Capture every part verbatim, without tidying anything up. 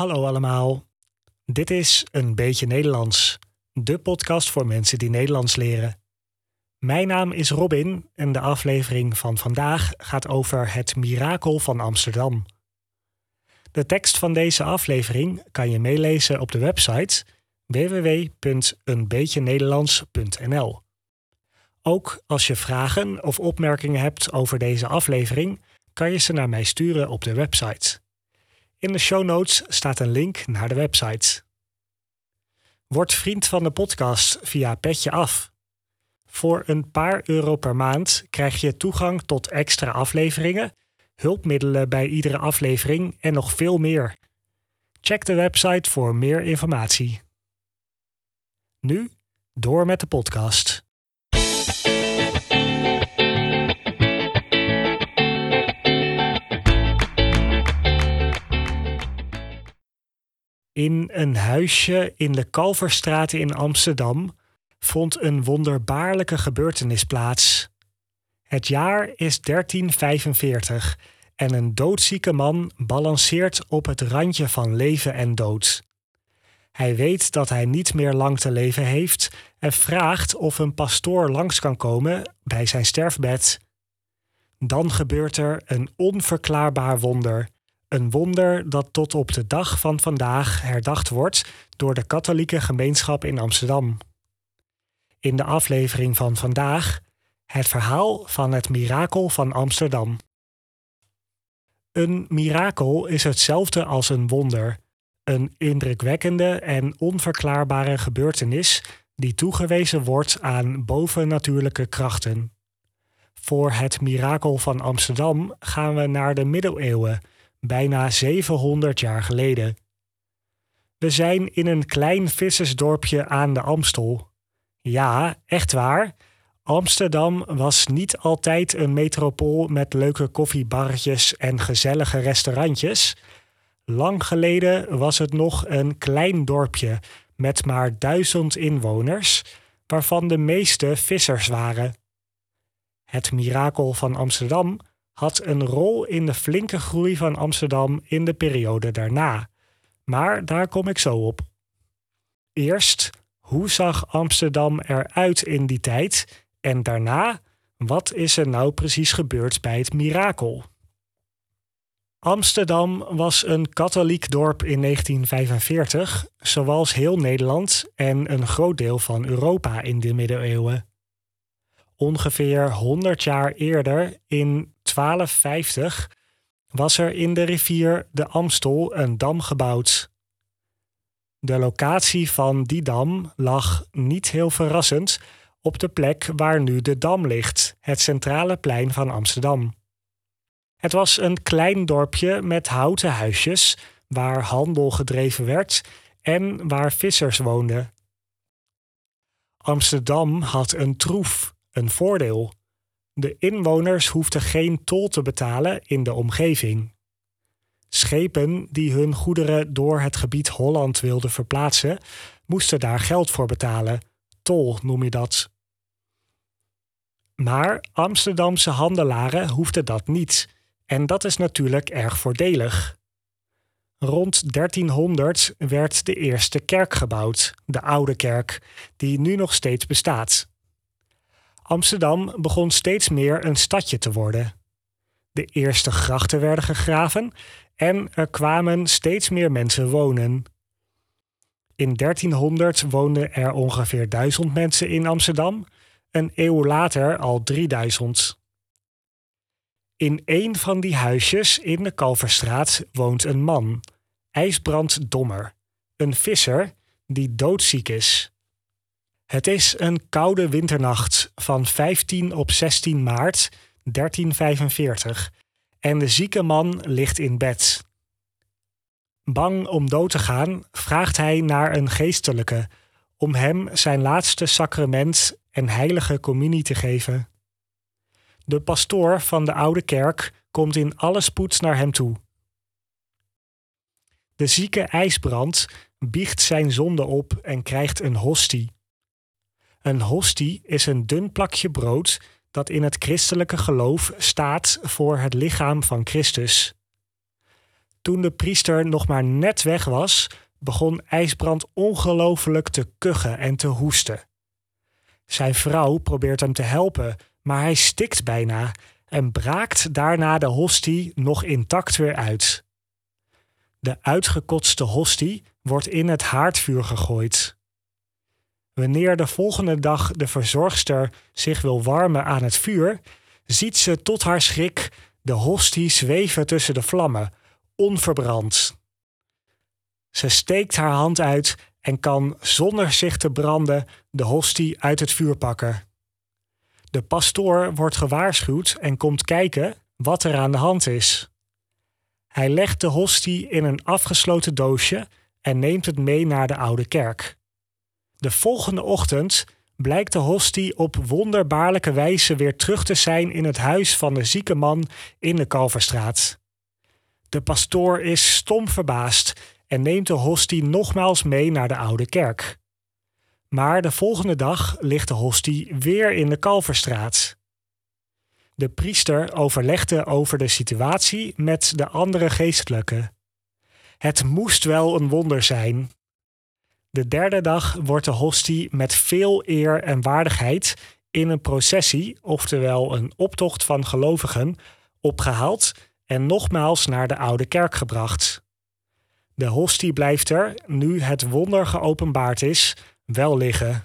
Hallo allemaal. Dit is Een Beetje Nederlands, de podcast voor mensen die Nederlands leren. Mijn naam is Robin en de aflevering van vandaag gaat over het mirakel van Amsterdam. De tekst van deze aflevering kan je meelezen op de website w w w punt een beetje nederlands punt n l. Ook als je vragen of opmerkingen hebt over deze aflevering, kan je ze naar mij sturen op de website. In de show notes staat een link naar de website. Word vriend van de podcast via Petje Af. Voor een paar euro per maand krijg je toegang tot extra afleveringen, hulpmiddelen bij iedere aflevering en nog veel meer. Check de website voor meer informatie. Nu door met de podcast. In een huisje in de Kalverstraat in Amsterdam vond een wonderbaarlijke gebeurtenis plaats. Het jaar is dertien vijfenveertig en een doodzieke man balanceert op het randje van leven en dood. Hij weet dat hij niet meer lang te leven heeft en vraagt of een pastoor langs kan komen bij zijn sterfbed. Dan gebeurt er een onverklaarbaar wonder. Een wonder dat tot op de dag van vandaag herdacht wordt door de katholieke gemeenschap in Amsterdam. In de aflevering van vandaag het verhaal van het mirakel van Amsterdam. Een mirakel is hetzelfde als een wonder, een indrukwekkende en onverklaarbare gebeurtenis die toegewezen wordt aan bovennatuurlijke krachten. Voor het mirakel van Amsterdam gaan we naar de middeleeuwen, bijna zevenhonderd jaar geleden. We zijn in een klein vissersdorpje aan de Amstel. Ja, echt waar. Amsterdam was niet altijd een metropool met leuke koffiebarretjes en gezellige restaurantjes. Lang geleden was het nog een klein dorpje met maar duizend inwoners, waarvan de meeste vissers waren. Het mirakel van Amsterdam had een rol in de flinke groei van Amsterdam in de periode daarna. Maar daar kom ik zo op. Eerst, hoe zag Amsterdam eruit in die tijd? En daarna, wat is er nou precies gebeurd bij het mirakel? Amsterdam was een katholiek dorp in negentien vijfenveertig, zoals heel Nederland en een groot deel van Europa in de middeleeuwen. Ongeveer honderd jaar eerder, in twaalfhonderdvijftig, was er in de rivier de Amstel een dam gebouwd. De locatie van die dam lag, niet heel verrassend, op de plek waar nu de Dam ligt, het centrale plein van Amsterdam. Het was een klein dorpje met houten huisjes, waar handel gedreven werd en waar vissers woonden. Amsterdam had een troef, een voordeel. De inwoners hoefden geen tol te betalen in de omgeving. Schepen die hun goederen door het gebied Holland wilden verplaatsen, moesten daar geld voor betalen. Tol noem je dat. Maar Amsterdamse handelaren hoefden dat niet. En dat is natuurlijk erg voordelig. Rond dertienhonderd werd de eerste kerk gebouwd, de Oude Kerk, die nu nog steeds bestaat. Amsterdam begon steeds meer een stadje te worden. De eerste grachten werden gegraven en er kwamen steeds meer mensen wonen. In dertienhonderd woonden er ongeveer duizend mensen in Amsterdam, een eeuw later al drieduizend. In een van die huisjes in de Kalverstraat woont een man, IJsbrand Dommer, een visser die doodziek is. Het is een koude winternacht van vijftien op zestien maart dertien vijfenveertig en de zieke man ligt in bed. Bang om dood te gaan, vraagt hij naar een geestelijke om hem zijn laatste sacrament en heilige communie te geven. De pastoor van de Oude Kerk komt in alle spoed naar hem toe. De zieke IJsbrand biecht zijn zonde op en krijgt een hostie. Een hostie is een dun plakje brood dat in het christelijke geloof staat voor het lichaam van Christus. Toen de priester nog maar net weg was, begon IJsbrand ongelooflijk te kuchen en te hoesten. Zijn vrouw probeert hem te helpen, maar hij stikt bijna en braakt daarna de hostie nog intact weer uit. De uitgekotste hostie wordt in het haardvuur gegooid. Wanneer de volgende dag de verzorgster zich wil warmen aan het vuur, ziet ze tot haar schrik de hostie zweven tussen de vlammen, onverbrand. Ze steekt haar hand uit en kan zonder zich te branden de hostie uit het vuur pakken. De pastoor wordt gewaarschuwd en komt kijken wat er aan de hand is. Hij legt de hostie in een afgesloten doosje en neemt het mee naar de oude kerk. De volgende ochtend blijkt de hostie op wonderbaarlijke wijze weer terug te zijn in het huis van de zieke man in de Kalverstraat. De pastoor is stom verbaasd en neemt de hostie nogmaals mee naar de oude kerk. Maar de volgende dag ligt de hostie weer in de Kalverstraat. De priester overlegde over de situatie met de andere geestelijken. Het moest wel een wonder zijn. De derde dag wordt de hostie met veel eer en waardigheid in een processie, oftewel een optocht van gelovigen, opgehaald en nogmaals naar de oude kerk gebracht. De hostie blijft er, nu het wonder geopenbaard is, wel liggen.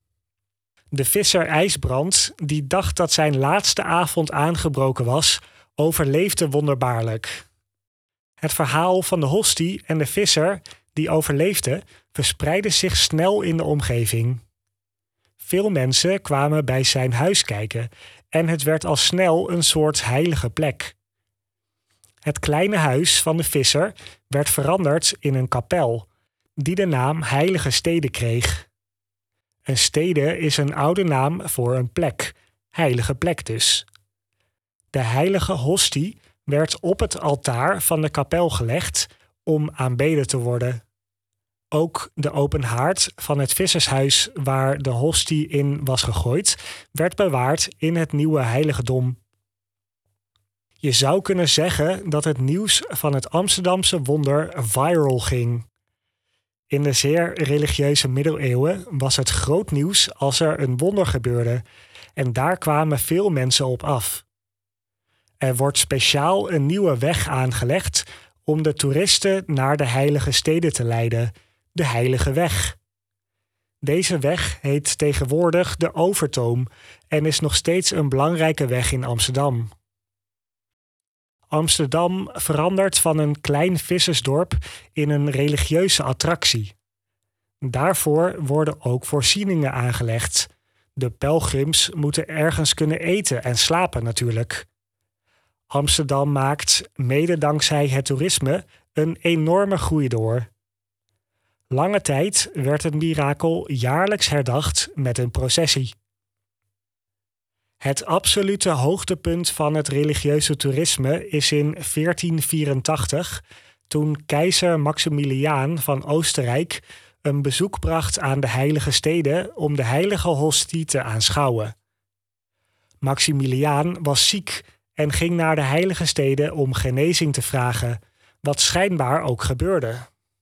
De visser IJsbrand, die dacht dat zijn laatste avond aangebroken was, overleefde wonderbaarlijk. Het verhaal van de hostie en de visser die overleefde, verspreidde zich snel in de omgeving. Veel mensen kwamen bij zijn huis kijken en het werd al snel een soort heilige plek. Het kleine huis van de visser werd veranderd in een kapel, die de naam Heilige Stede kreeg. Een stede is een oude naam voor een plek, heilige plek dus. De heilige hostie werd op het altaar van de kapel gelegd om aanbeden te worden. Ook de open haard van het vissershuis waar de hostie in was gegooid, werd bewaard in het nieuwe heiligdom. Je zou kunnen zeggen dat het nieuws van het Amsterdamse wonder viral ging. In de zeer religieuze middeleeuwen was het groot nieuws als er een wonder gebeurde en daar kwamen veel mensen op af. Er wordt speciaal een nieuwe weg aangelegd om de toeristen naar de heilige steden te leiden, de Heilige Weg. Deze weg heet tegenwoordig de Overtoom en is nog steeds een belangrijke weg in Amsterdam. Amsterdam verandert van een klein vissersdorp in een religieuze attractie. Daarvoor worden ook voorzieningen aangelegd. De pelgrims moeten ergens kunnen eten en slapen natuurlijk. Amsterdam maakt, mede dankzij het toerisme, een enorme groei door. Lange tijd werd het mirakel jaarlijks herdacht met een processie. Het absolute hoogtepunt van het religieuze toerisme is in veertien vierentachtig, toen keizer Maximiliaan van Oostenrijk een bezoek bracht aan de heilige steden om de heilige hostie te aanschouwen. Maximiliaan was ziek en ging naar de heilige steden om genezing te vragen, wat schijnbaar ook gebeurde.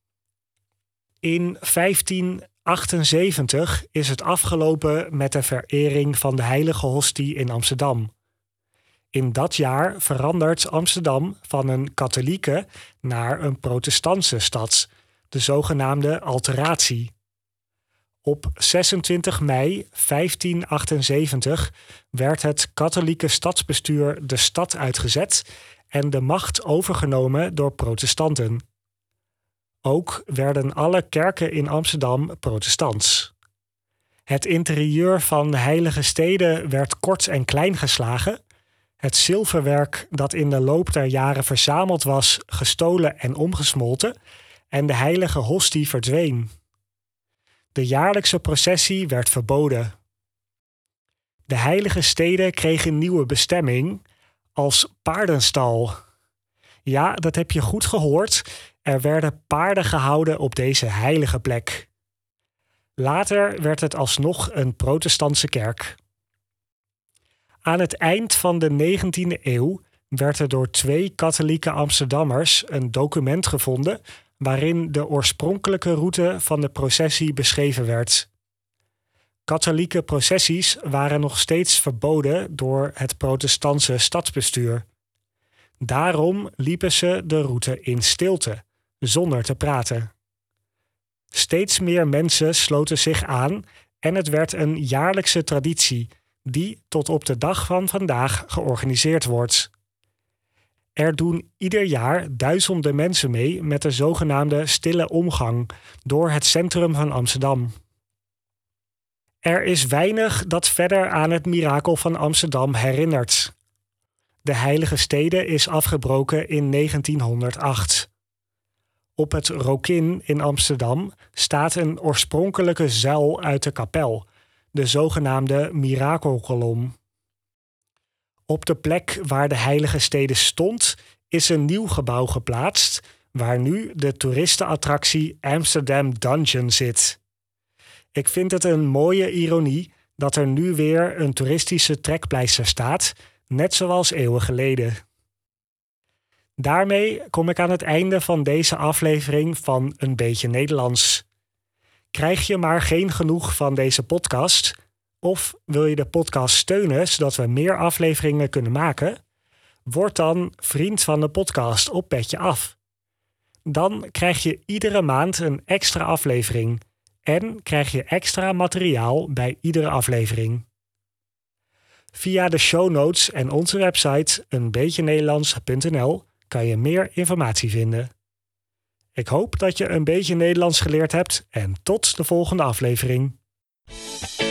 In vijftien achtenzeventig is het afgelopen met de verering van de heilige hostie in Amsterdam. In dat jaar verandert Amsterdam van een katholieke naar een protestantse stad, de zogenaamde alteratie. Op zesentwintig mei vijftien achtenzeventig werd het katholieke stadsbestuur de stad uitgezet en de macht overgenomen door protestanten. Ook werden alle kerken in Amsterdam protestants. Het interieur van de heilige steden werd kort en klein geslagen, het zilverwerk dat in de loop der jaren verzameld was, gestolen en omgesmolten, en de heilige hostie verdween. De jaarlijkse processie werd verboden. De heilige steden kregen een nieuwe bestemming als paardenstal. Ja, dat heb je goed gehoord. Er werden paarden gehouden op deze heilige plek. Later werd het alsnog een protestantse kerk. Aan het eind van de negentiende eeuw werd er door twee katholieke Amsterdammers een document gevonden waarin de oorspronkelijke route van de processie beschreven werd. Katholieke processies waren nog steeds verboden door het protestantse stadsbestuur. Daarom liepen ze de route in stilte, zonder te praten. Steeds meer mensen sloten zich aan en het werd een jaarlijkse traditie die tot op de dag van vandaag georganiseerd wordt. Er doen ieder jaar duizenden mensen mee met de zogenaamde stille omgang door het centrum van Amsterdam. Er is weinig dat verder aan het mirakel van Amsterdam herinnert. De heilige stede is afgebroken in negentienhonderdacht. Op het Rokin in Amsterdam staat een oorspronkelijke zuil uit de kapel, de zogenaamde Mirakelkolom. Op de plek waar de heilige stede stond, is een nieuw gebouw geplaatst, waar nu de toeristenattractie Amsterdam Dungeon zit. Ik vind het een mooie ironie dat er nu weer een toeristische trekpleister staat, net zoals eeuwen geleden. Daarmee kom ik aan het einde van deze aflevering van Een Beetje Nederlands. Krijg je maar geen genoeg van deze podcast? Of wil je de podcast steunen zodat we meer afleveringen kunnen maken? Word dan vriend van de podcast op Petje Af. Dan krijg je iedere maand een extra aflevering en krijg je extra materiaal bij iedere aflevering. Via de show notes en onze website een beetje nederlands punt n l kan je meer informatie vinden. Ik hoop dat je een beetje Nederlands geleerd hebt en tot de volgende aflevering.